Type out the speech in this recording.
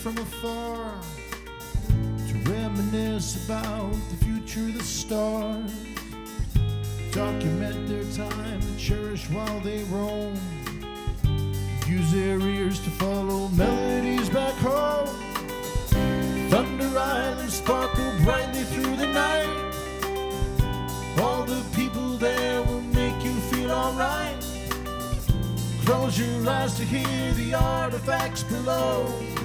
from afar to reminisce about the future of the stars. Document their time and cherish while they roam. Use their ears to follow melodies back home. Thunder Island sparkle brightly through the night. All the people there will make you feel alright. Close your eyes to hear the artifacts below.